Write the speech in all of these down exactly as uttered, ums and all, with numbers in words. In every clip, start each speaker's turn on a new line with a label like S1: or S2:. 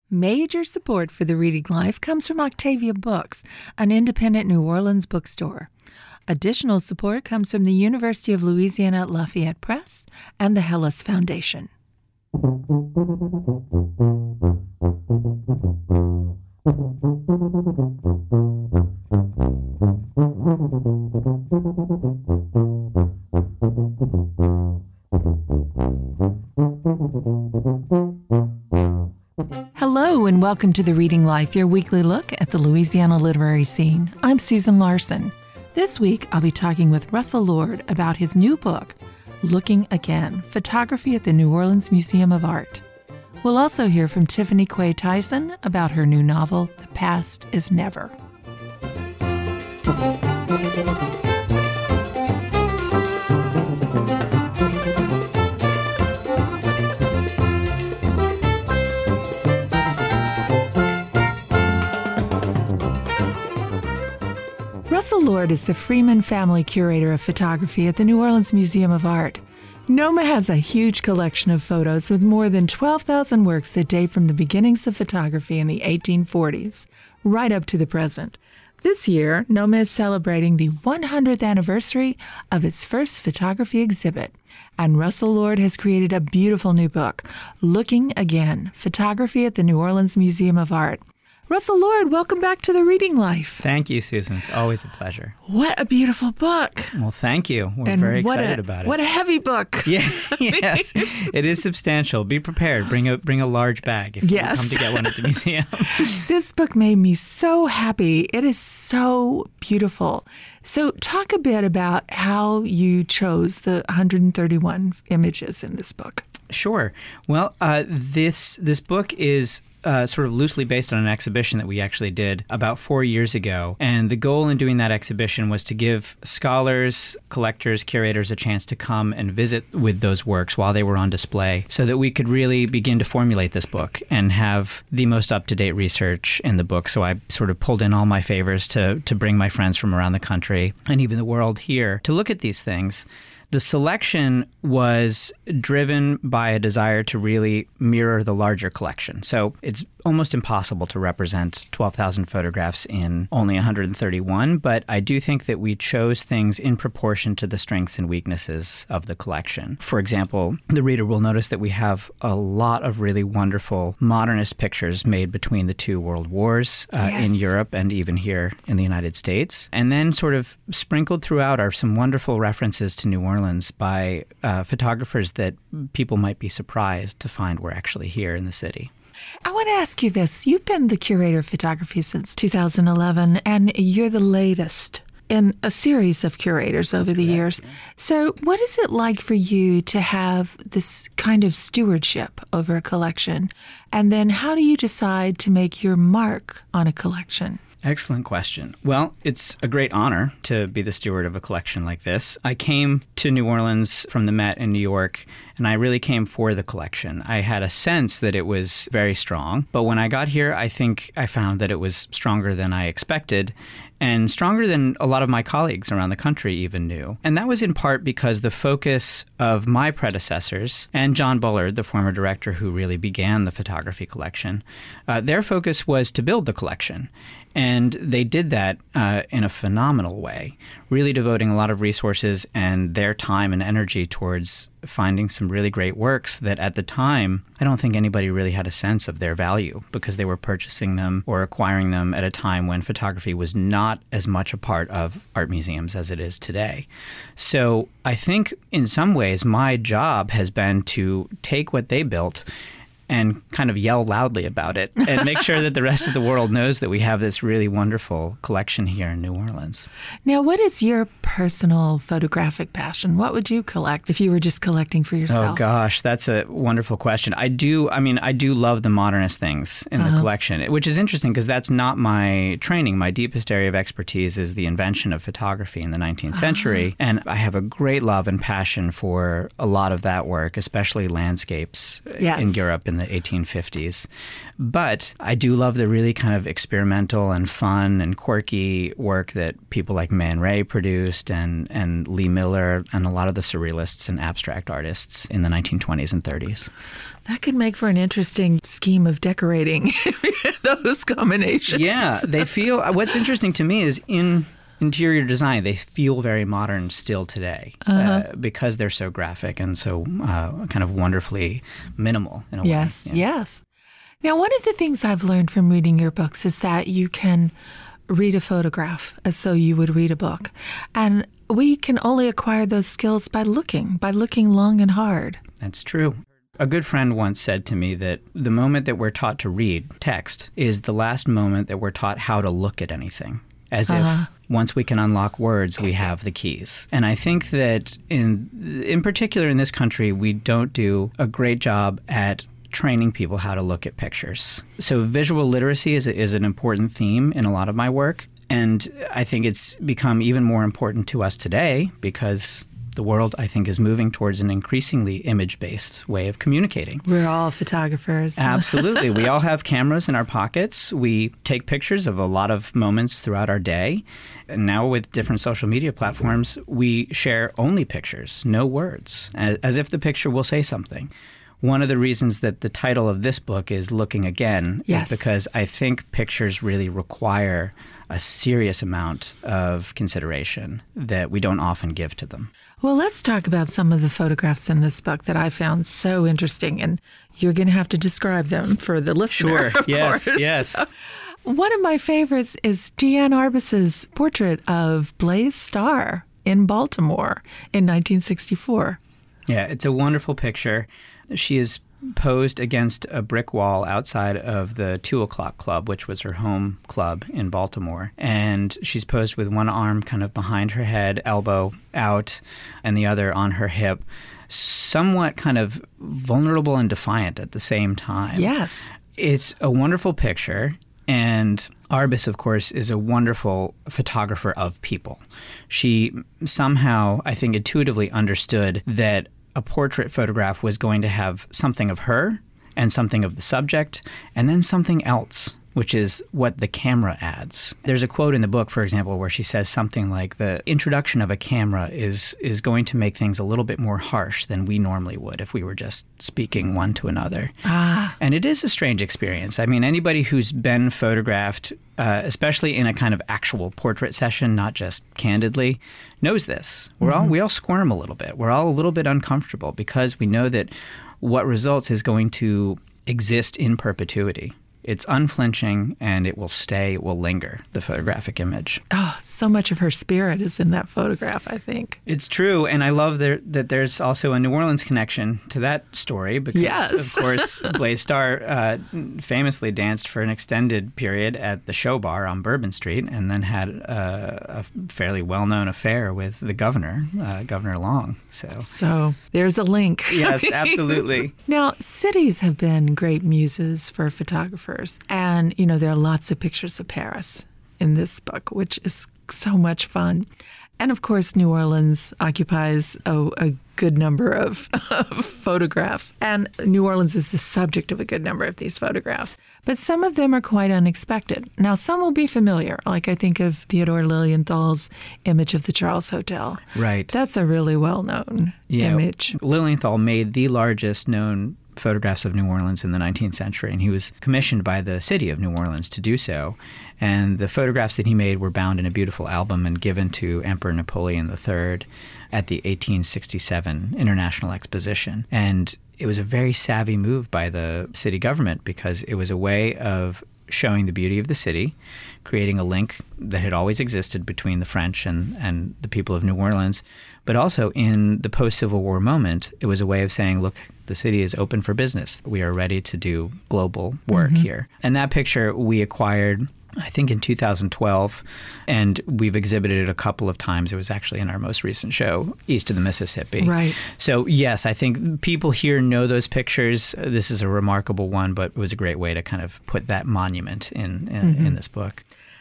S1: Major support for the Reading Life comes from Octavia Books, an independent New Orleans bookstore. Additional support comes from the University of Louisiana at Lafayette Press and the Hellas Foundation. Hello and welcome to The Reading Life, your weekly look at the Louisiana literary scene. I'm Susan Larson. This week, I'll be talking with Russell Lord about his new book, Looking Again, Photography at the New Orleans Museum of Art. We'll also hear from Tiffany Quay Tyson about her new novel, The Past is Never. Russell Lord is the Freeman Family Curator of Photography at the New Orleans Museum of Art. NOMA has a huge collection of photos with more than twelve thousand works that date from the beginnings of photography in the eighteen forties, right up to the present. This year, NOMA is celebrating the one hundredth anniversary of its first photography exhibit, and Russell Lord has created a beautiful new book, Looking Again, Photography at the New Orleans Museum of Art. Russell Lord, welcome back to The Reading Life.
S2: Thank you, Susan. It's always a pleasure.
S1: What a beautiful book.
S2: Well, thank you. We're
S1: and
S2: very excited
S1: a,
S2: about it.
S1: What a heavy book.
S2: Yeah, yes, it is substantial. Be prepared. Bring a bring a large bag if
S1: yes.
S2: you come to get one at the museum.
S1: This book made me so happy. It is so beautiful. So talk a bit about how you chose the one hundred thirty-one images in this book.
S2: Sure. Well, uh, this this book is Uh, sort of loosely based on an exhibition that we actually did about four years ago. And the goal in doing that exhibition was to give scholars, collectors, curators a chance to come and visit with those works while they were on display so that we could really begin to formulate this book and have the most up-to-date research in the book. So I sort of pulled in all my favors to, to bring my friends from around the country and even the world here to look at these things. The selection was driven by a desire to really mirror the larger collection. So it's almost impossible to represent twelve thousand photographs in only one hundred thirty-one, but I do think that we chose things in proportion to the strengths and weaknesses of the collection. For example, the reader will notice that we have a lot of really wonderful modernist pictures made between the two world wars uh,
S1: yes.
S2: in Europe and even here in the United States. And then sort of sprinkled throughout are some wonderful references to New Orleans by uh, photographers that people might be surprised to find were actually here in the city.
S1: I want to ask you this. You've been the curator of photography since two thousand eleven, and you're the latest in a series of curators over
S2: That's
S1: the
S2: correct,
S1: years.
S2: yeah.
S1: So what is it like for you to have this kind of stewardship over a collection? And then how do you decide to make your mark on a collection?
S2: Excellent question. Well, it's a great honor to be the steward of a collection like this. I came to New Orleans from the Met in New York, and I really came for the collection. I had a sense that it was very strong, but when I got here, I think I found that it was stronger than I expected, and stronger than a lot of my colleagues around the country even knew. And that was in part because the focus of my predecessors and John Bullard, the former director who really began the photography collection, uh, their focus was to build the collection. And they did that uh, in a phenomenal way, really devoting a lot of resources and their time and energy towards finding some really great works that at the time, I don't think anybody really had a sense of their value because they were purchasing them or acquiring them at a time when photography was not as much a part of art museums as it is today. So I think in some ways my job has been to take what they built and kind of yell loudly about it and make sure that the rest of the world knows that we have this really wonderful collection here in New Orleans.
S1: Now, what is your personal photographic passion? What would you collect if you were just collecting for yourself?
S2: Oh, gosh, that's a wonderful question. I do, I mean, I do love the modernist things in
S1: uh-huh.
S2: the collection, which is interesting because that's not my training. My deepest area of expertise is the invention of photography in the nineteenth century. Uh-huh. And I have a great love and passion for a lot of that work, especially landscapes
S1: yes.
S2: in Europe in the the eighteen fifties. But I do love the really kind of experimental and fun and quirky work that people like Man Ray produced and, and Lee Miller and a lot of the surrealists and abstract artists in the nineteen twenties and thirties.
S1: That could make for an interesting scheme of decorating, those combinations.
S2: Yeah, they feel, what's interesting to me is in interior design, they feel very modern still today uh-huh. uh, because they're so graphic and so uh, kind of wonderfully minimal in a
S1: yes,
S2: way. Yeah.
S1: Yes. Now, one of the things I've learned from reading your books is that you can read a photograph as though you would read a book. And we can only acquire those skills by looking, by looking long and hard.
S2: That's true. A good friend once said to me that the moment that we're taught to read text is the last moment that we're taught how to look at anything. As uh-huh. if once we can unlock words, we have the keys. And I think that in in particular in this country, we don't do a great job at training people how to look at pictures. So visual literacy is, a, is an important theme in a lot of my work. And I think it's become even more important to us today because the world, I think, is moving towards an increasingly image-based way of communicating.
S1: We're all photographers.
S2: Absolutely. We all have cameras in our pockets. We take pictures of a lot of moments throughout our day. And now with different social media platforms, we share only pictures, no words, as if the picture will say something. One of the reasons that the title of this book is Looking Again
S1: yes.
S2: is because I think pictures really require a serious amount of consideration that we don't often give to them.
S1: Well, let's talk about some of the photographs in this book that I found so interesting, and you're going to have to describe them for the listener.
S2: Sure. Yes.
S1: Course.
S2: Yes.
S1: One of my favorites is Deanne Arbus's portrait of Blaze Starr in Baltimore in nineteen sixty-four.
S2: Yeah, it's a wonderful picture. She is posed against a brick wall outside of the Two O'Clock Club, which was her home club in Baltimore. And she's posed with one arm kind of behind her head, elbow out, and the other on her hip, somewhat kind of vulnerable and defiant at the same time.
S1: Yes.
S2: It's a wonderful picture. And Arbus, of course, is a wonderful photographer of people. She somehow, I think, intuitively understood that a portrait photograph was going to have something of her and something of the subject and then something else, which is what the camera adds. There's a quote in the book, for example, where she says something like the introduction of a camera is is going to make things a little bit more harsh than we normally would if we were just speaking one to another.
S1: Ah.
S2: And it is a strange experience. I mean, anybody who's been photographed, uh, especially in a kind of actual portrait session, not just candidly, knows this. We're mm-hmm. all we all squirm a little bit. We're all a little bit uncomfortable because we know that what results is going to exist in perpetuity. It's unflinching, and it will stay, it will linger, the photographic image.
S1: Oh, so much of her spirit is in that photograph, I think.
S2: It's true, and I love there, that there's also a New Orleans connection to that story because,
S1: yes.
S2: of course, Blaze Starr uh, famously danced for an extended period at the Show Bar on Bourbon Street and then had a, a fairly well-known affair with the governor, uh, Governor Long. So,
S1: so there's a link.
S2: Yes, absolutely.
S1: Now, cities have been great muses for photographers. And, you know, there are lots of pictures of Paris in this book, which is so much fun. And, of course, New Orleans occupies a, a good number of, of photographs. And New Orleans is the subject of a good number of these photographs. But some of them are quite unexpected. Now, some will be familiar, like I think of Theodore Lilienthal's image of the Charles Hotel.
S2: Right.
S1: That's a really well-known
S2: yeah,
S1: image.
S2: Lilienthal made the largest known photographs of New Orleans in the nineteenth century, and he was commissioned by the city of New Orleans to do so. And the photographs that he made were bound in a beautiful album and given to Emperor Napoleon the Third at the eighteen sixty-seven International Exposition. And it was a very savvy move by the city government because it was a way of showing the beauty of the city, creating a link that had always existed between the French and, and the people of New Orleans. But also in the post-Civil War moment, it was a way of saying, look, the city is open for business. We are ready to do global work mm-hmm. here. And that picture we acquired, I think, in two thousand twelve, and we've exhibited it a couple of times. It was actually in our most recent show, East of the Mississippi.
S1: Right.
S2: So, yes, I think people here know those pictures. This is a remarkable one, but it was a great way to kind of put that monument in, in,
S1: mm-hmm.
S2: in this book.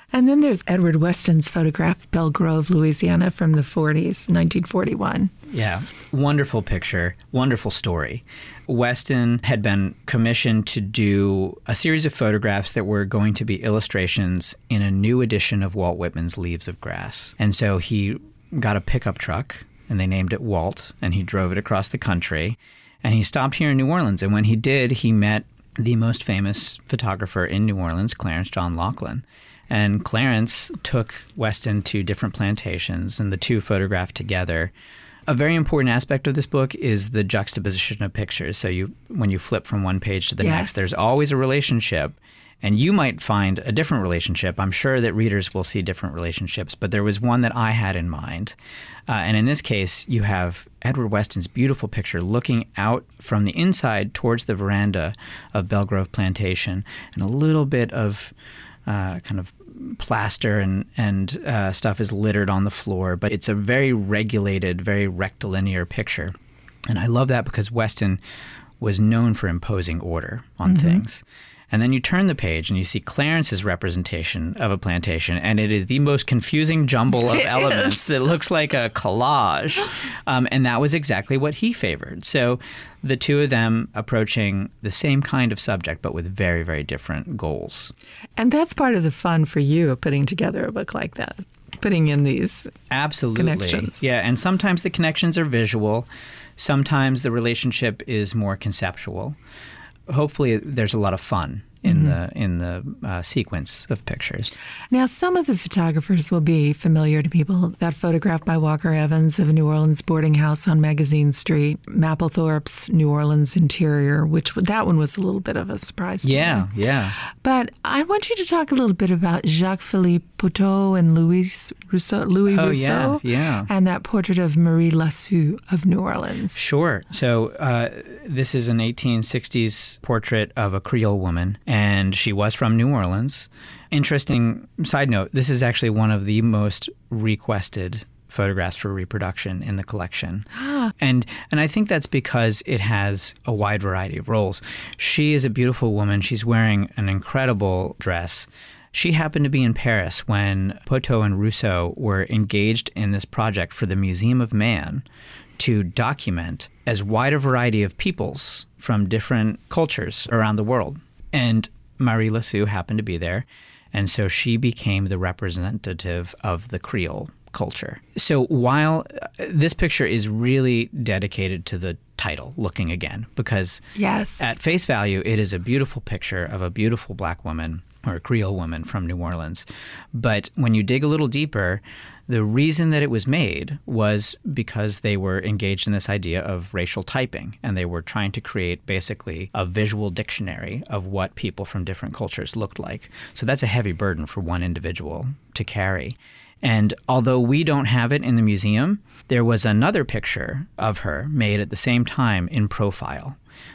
S1: And then there's Edward Weston's photograph, Belle Grove, Louisiana, from the forties, nineteen forty-one.
S2: Yeah, wonderful picture, wonderful story. Weston had been commissioned to do a series of photographs that were going to be illustrations in a new edition of Walt Whitman's Leaves of Grass. And so he got a pickup truck, and they named it Walt, and he drove it across the country. And he stopped here in New Orleans, and when he did, he met the most famous photographer in New Orleans, Clarence John Laughlin. And Clarence took Weston to different plantations, and the two photographed together. A very important aspect of this book is the juxtaposition of pictures. So you, when you flip from one page to the
S1: Yes.
S2: next, there's always a relationship. And you might find a different relationship. I'm sure that readers will see different relationships, but there was one that I had in mind. Uh, and in this case, you have Edward Weston's beautiful picture looking out from the inside towards the veranda of Belle Grove Plantation, and a little bit of uh, kind of plaster and, and uh, stuff is littered on the floor, but it's a very regulated, very rectilinear picture. And I love that because Weston was known for imposing order on mm-hmm. things. And then you turn the page and you see Clarence's representation of a plantation, and it is the most confusing jumble of
S1: It
S2: elements
S1: is.
S2: that looks like a collage. Um, and that was exactly what he favored. So the two of them approaching the same kind of subject, but with very, very different goals.
S1: And that's part of the fun for you of putting together a book like that, putting in these
S2: Absolutely.
S1: connections.
S2: Yeah, and sometimes the connections are visual. Sometimes the relationship is more conceptual. Hopefully there's a lot of fun in mm-hmm. the in the uh, sequence of pictures.
S1: Now, some of the photographers will be familiar to people. That photograph by Walker Evans of a New Orleans boarding house on Magazine Street, Mapplethorpe's New Orleans interior, which that one was a little bit of a surprise to
S2: Yeah,
S1: me.
S2: yeah.
S1: But I want you to talk a little bit about Jacques-Philippe Poteau and Louis Rousseau, Louis
S2: Oh,
S1: Rousseau,
S2: yeah, yeah.
S1: and that portrait of Marie Lassou of New Orleans.
S2: Sure. So uh, this is an eighteen sixties portrait of a Creole woman, and she was from New Orleans. Interesting side note, this is actually one of the most requested photographs for reproduction in the collection.
S1: Ah.
S2: And and I think that's because it has a wide variety of roles. She is a beautiful woman. She's wearing an incredible dress. She happened to be in Paris when Poteau and Rousseau were engaged in this project for the Museum of Man to document as wide a variety of peoples from different cultures around the world. And Marie Lassou happened to be there, and so she became the representative of the Creole culture. So while this picture is really dedicated to the title, Looking Again, because
S1: Yes.
S2: at face value, it is a beautiful picture of a beautiful black woman or a Creole woman from New Orleans. But when you dig a little deeper, the reason that it was made was because they were engaged in this idea of racial typing, and they were trying to create basically a visual dictionary of what people from different cultures looked like. So that's a heavy burden for one individual to carry. And although we don't have it in the museum, there was another picture of her made at the same time in profile.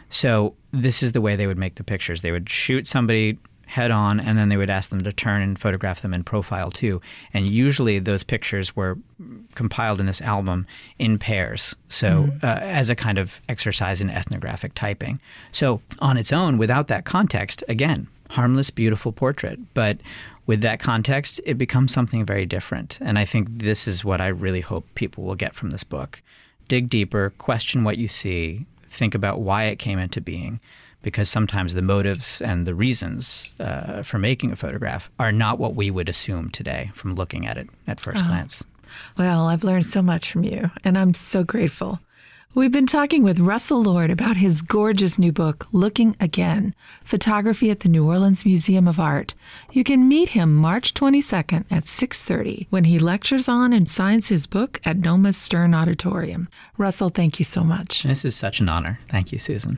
S2: So this is the way they would make the pictures. They would shoot somebody head on, and then they would ask them to turn and photograph them in profile too. And usually those pictures were compiled in this album in pairs, so mm-hmm. uh, as a kind of exercise in ethnographic typing. So on its own, without that context, again, harmless, beautiful portrait. But with that context, it becomes something very different. And I think this is what I really hope people will get from this book. Dig deeper, question what you see, think about why it came into being, because sometimes the motives and the reasons uh, for making a photograph are not what we would assume today from looking at it at first
S1: Oh.
S2: glance.
S1: Well, I've learned so much from you, and I'm so grateful. We've been talking with Russell Lord about his gorgeous new book, Looking Again, Photography at the New Orleans Museum of Art. You can meet him March twenty-second at six thirty when he lectures on and signs his book at Noma Stern Auditorium. Russell, thank you so much.
S2: This is such an honor. Thank you, Susan.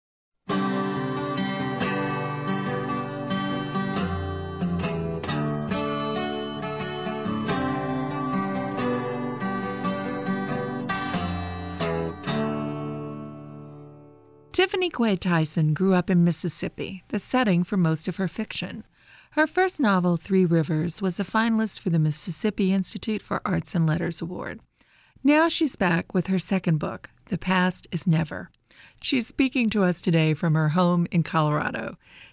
S1: Tiffany Quay Tyson grew up in Mississippi, the setting for most of her fiction. Her first novel, Three Rivers, was a finalist for the Mississippi Institute for Arts and Letters Award. Now she's back with her second book, The Past is Never. She's speaking to us today from her home in Colorado.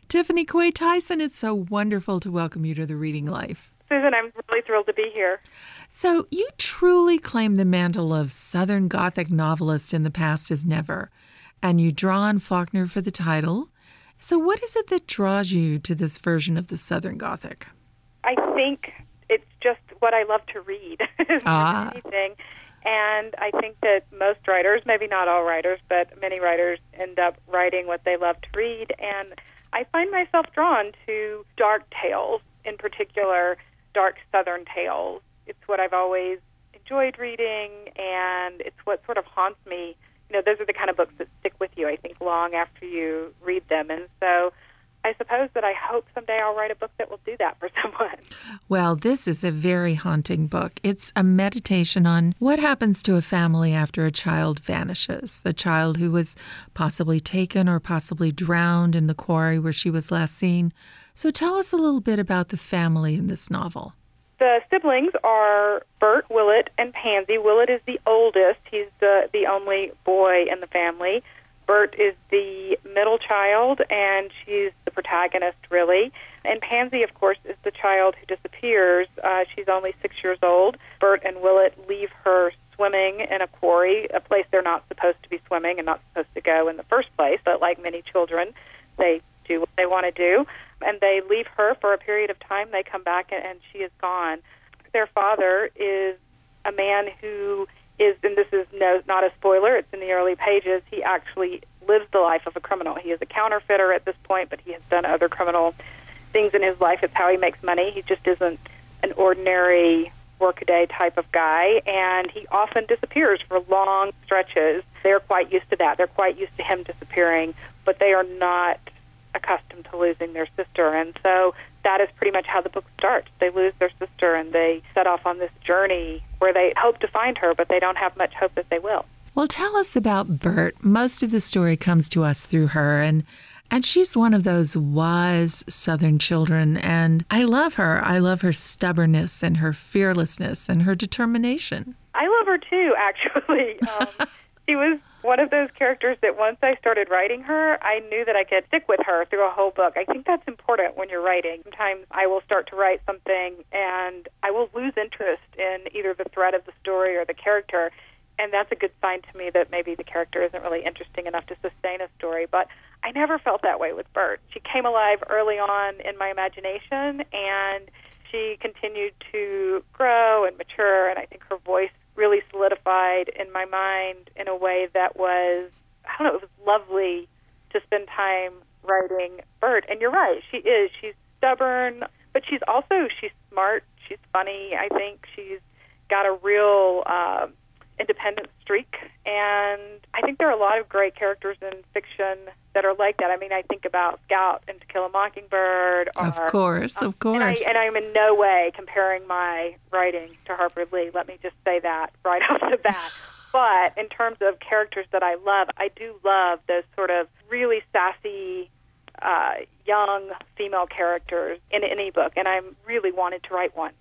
S1: Tiffany Quay Tyson, it's so wonderful to welcome you to the Reading Life.
S3: Susan, I'm really thrilled to be here.
S1: So you truly claim the mantle of Southern Gothic novelist in the past as never, and you draw on Faulkner for the title. So what is it that draws you to this version of the Southern Gothic?
S3: I think it's just what I love to read more
S1: ah.
S3: than anything. And I think that most writers, maybe not all writers, but many writers end up writing what they love to read. And I find myself drawn to dark tales, in particular, dark Southern tales. It's what I've always enjoyed reading, and it's what sort of haunts me. You know, those are the kind of books that stick with you, I think, long after you read them. And so I suppose that I hope someday I'll write a book that will do that for someone.
S1: Well, this is a very haunting book. It's a meditation on what happens to a family after a child vanishes, a child who was possibly taken or possibly drowned in the quarry where she was last seen. So tell us a little bit about the family in this novel.
S3: The siblings are Bert, Willett, and Pansy. Willett is the oldest. He's the, the only boy in the family. Bert is the middle child, and she's the protagonist, really. And Pansy, of course, is the child who disappears. Uh, she's only six years old. Bert and Willett leave her swimming in a quarry, a place they're not supposed to be swimming and not supposed to go in the first place. But like many children, they do what they want to do. And they leave her for a period of time. They come back, and, and she is gone. Their father is a man who is, and this is no, not a spoiler, it's in the early pages, he actually lives the life of a criminal. He is a counterfeiter at this point, but he has done other criminal things in his life. It's how he makes money. He just isn't an ordinary workaday type of guy, and he often disappears for long stretches. They're quite used to that. They're quite used to him disappearing, but they are not accustomed to losing their sister. And so that is pretty much how the book starts. They lose their sister, and they set off on this journey where they hope to find her, but they don't have much hope that they will.
S1: Well, tell us about Bert. Most of the story comes to us through her, and and she's one of those wise Southern children, and I love her. I love her stubbornness and her fearlessness and her determination.
S3: I love her too, actually. Um, she was one of those characters that once I started writing her, I knew that I could stick with her through a whole book. I think that's important when you're writing. Sometimes I will start to write something and I will lose interest in either the thread of the story or the character, and that's a good sign to me that maybe the character isn't really interesting enough to sustain a story. But I never felt that way with Bert. She came alive early on in my imagination, and she continued to grow and mature, and I think her voice really solidified in my mind in a way that was, I don't know, it was lovely to spend time writing Bert. And you're right, she is. She's stubborn, but she's also, she's smart, she's funny. I think she's got a real uh, independent streak. And I think there are a lot of great characters in fiction that are like that. I mean, I think about Scout and To Kill a Mockingbird. Or,
S1: of course,
S3: um,
S1: of course.
S3: And, I, and I'm in no way comparing my writing to Harper Lee. Let me just say that right off the bat. But in terms of characters that I love, I do love those sort of really sassy, uh, young female characters in any book, and I really wanted to write one.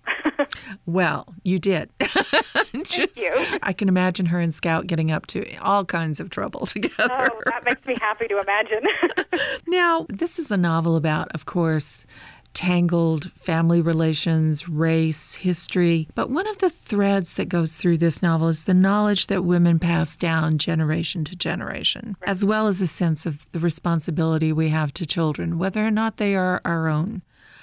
S1: Well, you did.
S3: Thank
S1: Just,
S3: you.
S1: I can imagine her and Scout getting up to all kinds of trouble together.
S3: Oh, that makes me happy to imagine.
S1: Now, this is a novel about, of course, tangled family relations, race, history. But one of the threads that goes through this novel is the knowledge that women pass down generation to generation, right, as well as a sense of the responsibility we have to children, whether or not they are our own.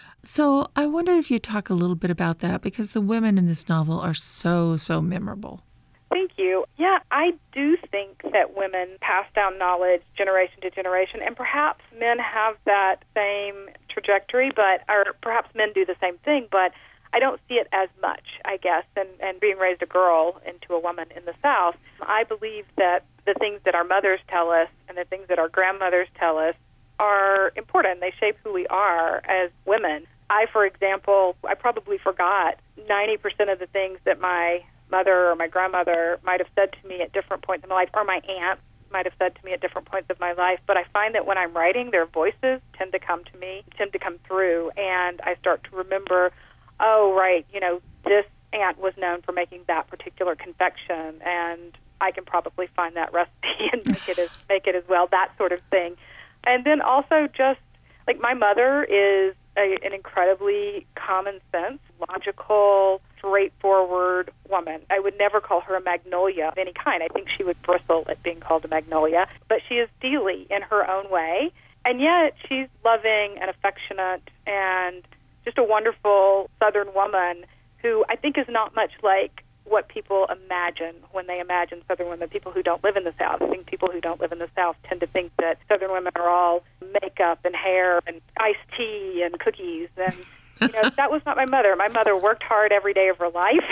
S1: So I wonder if you talk a little bit about that, because the women in this novel are so, so memorable.
S3: Thank you. Yeah, I do think that women pass down knowledge generation to generation, and perhaps men have that same trajectory, but or perhaps men do the same thing, but I don't see it as much, I guess, and, and being raised a girl into a woman in the South, I believe that the things that our mothers tell us and the things that our grandmothers tell us are important. They shape who we are as women. I, for example, I probably forgot ninety percent of the things that my mother or my grandmother might have said to me at different points in my life, or my aunt might have said to me at different points of my life. But I find that when I'm writing, their voices tend to come to me, tend to come through, and I start to remember, oh, right, you know, this aunt was known for making that particular confection, and I can probably find that recipe and make it as make it as well, that sort of thing. And then also just, Like, my mother is a, an incredibly common sense, logical, straightforward woman. I would never call her a magnolia of any kind. I think she would bristle at being called a magnolia. But she is steely in her own way. And yet she's loving and affectionate and just a wonderful Southern woman who I think is not much like what people imagine when they imagine Southern women, people who don't live in the South. I think people who don't live in the South tend to think that Southern women are all makeup and hair and iced tea and cookies. And, you know, that was not my mother. My mother worked hard every day of her life,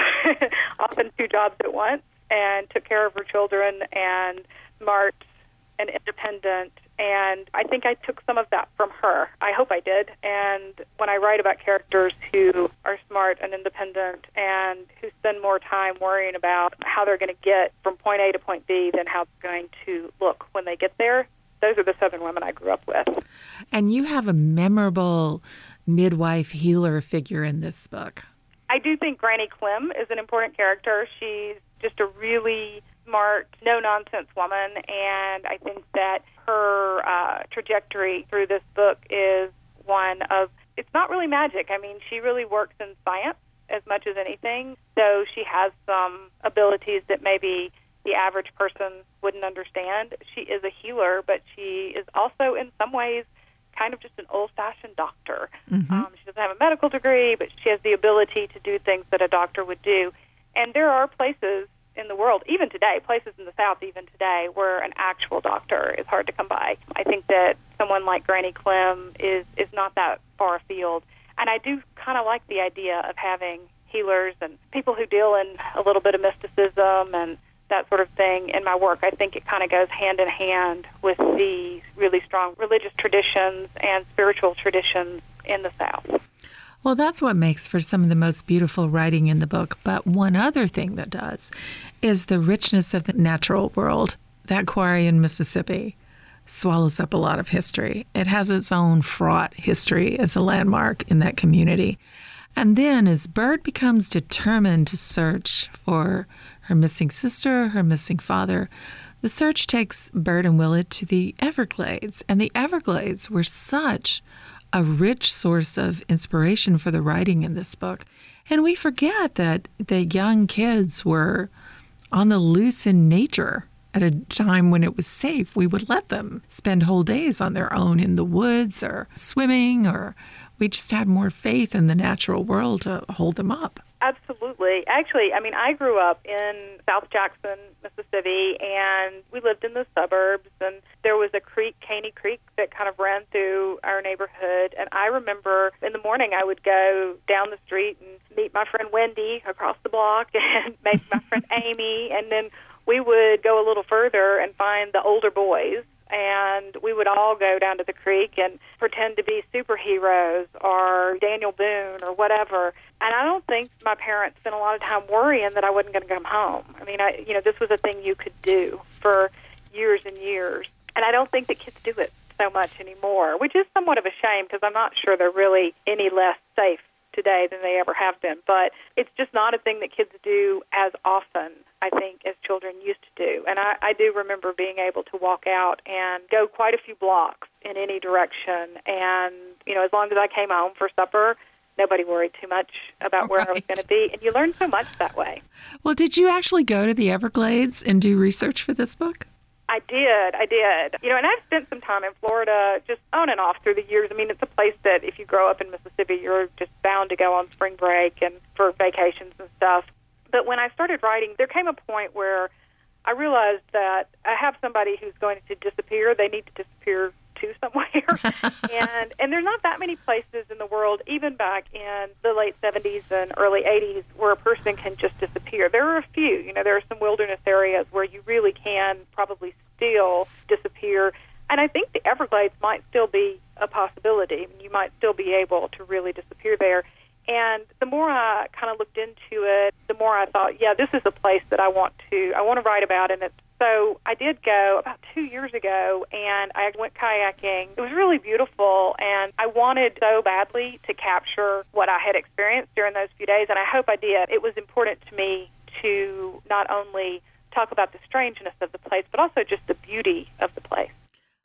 S3: often two jobs at once, and took care of her children, and smart and independent. And I think I took some of that from her. I hope I did. And when I write about characters who are smart and independent and who spend more time worrying about how they're going to get from point A to point B than how they're going to look when they get there, those are the Southern women I grew up with.
S1: And you have a memorable midwife healer figure in this book.
S3: I do think Granny Clem is an important character. She's just a really smart, no-nonsense woman, and I think that her uh, trajectory through this book is one of, it's not really magic. I mean, she really works in science as much as anything, so she has some abilities that maybe the average person wouldn't understand. She is a healer, but she is also in some ways kind of just an old-fashioned doctor. Mm-hmm. Um, she doesn't have a medical degree, but she has the ability to do things that a doctor would do. And there are places in the world, even today, places in the South even today, where an actual doctor is hard to come by. I think that someone like Granny Clem is, is not that far afield. And I do kind of like the idea of having healers and people who deal in a little bit of mysticism and that sort of thing in my work. I think it kind of goes hand in hand with the really strong religious traditions and spiritual traditions in the South.
S1: Well, that's what makes for some of the most beautiful writing in the book. But one other thing that does is the richness of the natural world. That quarry in Mississippi swallows up a lot of history. It has its own fraught history as a landmark in that community. And then as Bert becomes determined to search for her missing sister, her missing father, the search takes Bert and Willett to the Everglades. And the Everglades were such a rich source of inspiration for the writing in this book. And we forget that the young kids were on the loose in nature at a time when it was safe. We would let them spend whole days on their own in the woods or swimming, or we just had more faith in the natural world to hold them up.
S3: Absolutely. Actually, I mean, I grew up in South Jackson, Mississippi, and we lived in the suburbs, and there was a creek, Caney Creek, that kind of ran through our neighborhood. And I remember in the morning I would go down the street and meet my friend Wendy across the block and maybe my friend Amy, and then we would go a little further and find the older boys, and we would all go down to the creek and pretend to be superheroes or Daniel Boone or whatever. And I don't think my parents spent a lot of time worrying that I wasn't going to come home. I mean, I, you know, this was a thing you could do for years and years. And I don't think that kids do it so much anymore, which is somewhat of a shame because I'm not sure they're really any less safe today than they ever have been. But it's just not a thing that kids do as often, I think, as children used to do. And I, I do remember being able to walk out and go quite a few blocks in any direction. And, you know, as long as I came home for supper, nobody worried too much about where right. I was going to be. And you learn so much that way.
S1: Well, did you actually go to the Everglades and do research for this book?
S3: I did, I did. You know, and I've spent some time in Florida just on and off through the years. I mean, it's a place that if you grow up in Mississippi, you're just bound to go on spring break and for vacations and stuff. But when I started writing, there came a point where I realized that I have somebody who's going to disappear. They need to disappear to somewhere. and and there's not that many places in the world, even back in the late seventies and early eighties, where a person can just disappear. There are a few. You know, there are some wilderness areas where you really can probably still disappear. And I think the Everglades might still be a possibility. I mean, you might still be able to really disappear there. And the more I kind of looked into it, the more I thought, yeah, this is a place that I want to I want to write about. And it's, so I did go about two years ago, and I went kayaking. It was really beautiful, and I wanted so badly to capture what I had experienced during those few days, and I hope I did. It was important to me to not only talk about the strangeness of the place, but also just the beauty of the place.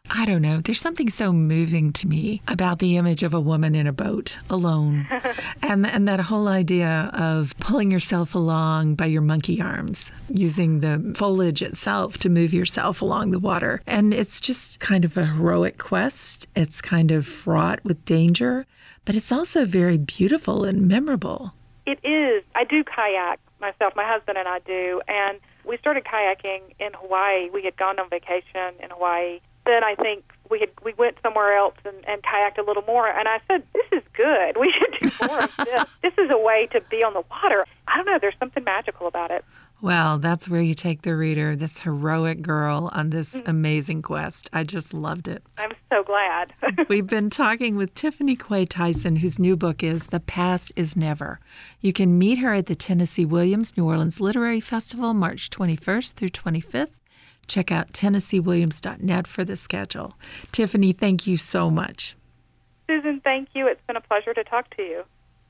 S1: I don't know. There's something so moving to me about the image of a woman in a boat alone. and and that whole idea of pulling yourself along by your monkey arms, using the foliage itself to move yourself along the water. And it's just kind of a heroic quest. It's kind of fraught with danger, but it's also very beautiful and memorable.
S3: It is. I do kayak myself. My husband and I do. And we started kayaking in Hawaii. We had gone on vacation in Hawaii. Then I think we had we went somewhere else and, and kayaked a little more. And I said, this is good. We should do more of this. This is a way to be on the water. I don't know. There's something magical about it.
S1: Well, that's where you take the reader, this heroic girl on this amazing quest. I just loved it.
S3: I'm so glad.
S1: We've been talking with Tiffany Quay Tyson, whose new book is The Past Is Never. You can meet her at the Tennessee Williams New Orleans Literary Festival, March twenty-first through twenty-fifth. Check out tennessee williams dot net for the schedule. Tiffany, thank you so much.
S3: Susan, thank you. It's been a pleasure to talk to you.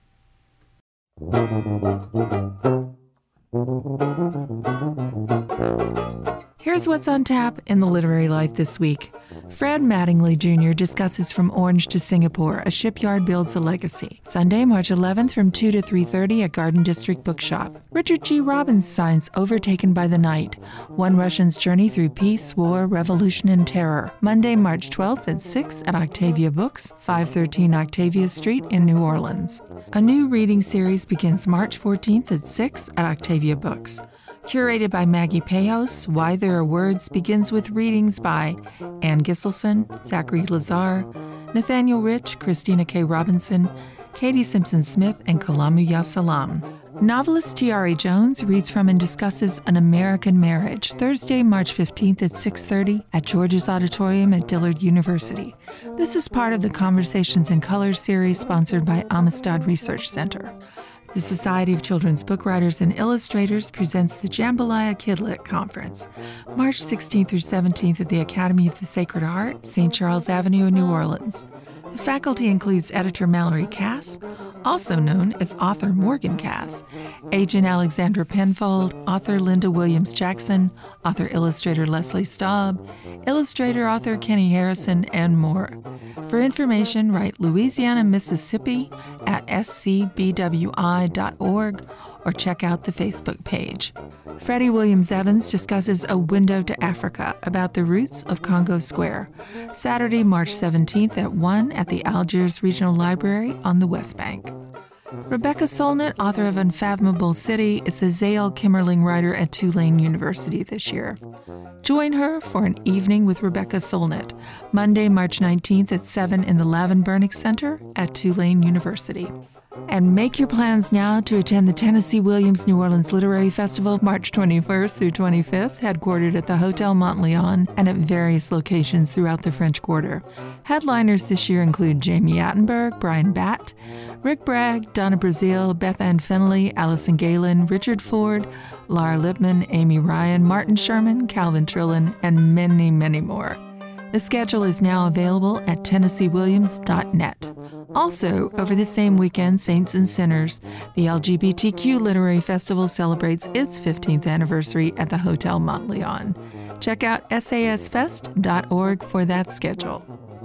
S1: Here's what's on tap in the literary life this week. Fred Mattingly Junior discusses From Orange to Singapore, A Shipyard Builds a Legacy. Sunday, March eleventh from two to three thirty at Garden District Bookshop. Richard G. Robinstein's Overtaken by the Night, One Russian's Journey Through Peace, War, Revolution, and Terror. Monday, March twelfth at six at Octavia Books, five thirteen Octavia Street in New Orleans. A new reading series begins March fourteenth at six at Octavia Books. Curated by Maggie Payos, Why There Are Words begins with readings by Ann Gisselson, Zachary Lazar, Nathaniel Rich, Christina K. Robinson, Katie Simpson-Smith, and Kalamu Yasalam. Novelist Tiare Jones reads from and discusses An American Marriage, Thursday, March fifteenth at six thirty at George's Auditorium at Dillard University. This is part of the Conversations in Color series sponsored by Amistad Research Center. The Society of Children's Book Writers and Illustrators presents the Jambalaya Kidlit Conference, March sixteenth through seventeenth at the Academy of the Sacred Heart, Saint Charles Avenue in New Orleans. The faculty includes editor Mallory Cass, also known as author Morgan Cass, agent Alexandra Penfold, author Linda Williams Jackson, author-illustrator Leslie Staub, illustrator-author Kenny Harrison, and more. For information, write Louisiana, Mississippi at s c b w i dot org or check out the Facebook page. Freddie Williams Evans discusses A Window to Africa about the roots of Congo Square, Saturday, March seventeenth at one at the Algiers Regional Library on the West Bank. Rebecca Solnit, author of Unfathomable City, is a Zale Kimmerling writer at Tulane University this year. Join her for an evening with Rebecca Solnit, Monday, March nineteenth at seven in the Lavin Burnick Center at Tulane University. And make your plans now to attend the Tennessee Williams New Orleans Literary Festival, March twenty-first through twenty-fifth, headquartered at the Hotel Montleon and at various locations throughout the French Quarter. Headliners this year include Jamie Attenberg, Brian Batt, Rick Bragg, Donna Brazil, Beth Ann Finley, Allison Galen, Richard Ford, Lara Lipman, Amy Ryan, Martin Sherman, Calvin Trillin, and many, many more. The schedule is now available at tennessee williams dot net. Also, over the same weekend, Saints and Sinners, the L G B T Q Literary Festival celebrates its fifteenth anniversary at the Hotel Montleon. Check out s a s fest dot org for that schedule.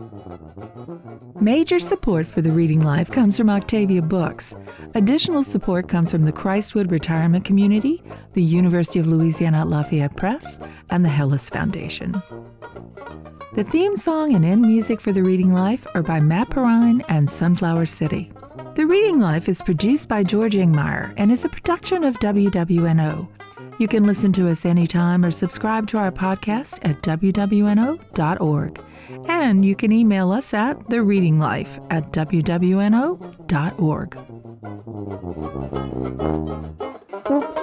S1: Major support for the Reading Life comes from Octavia Books. Additional support comes from the Christwood Retirement Community, the University of Louisiana at Lafayette Press, and the Hellis Foundation. The theme song and end music for The Reading Life are by Matt Perrine and Sunflower City. The Reading Life is produced by George Ingmeyer and is a production of W W N O. You can listen to us anytime or subscribe to our podcast at w w n o dot org. And you can email us at thereadinglife at w w n o dot org.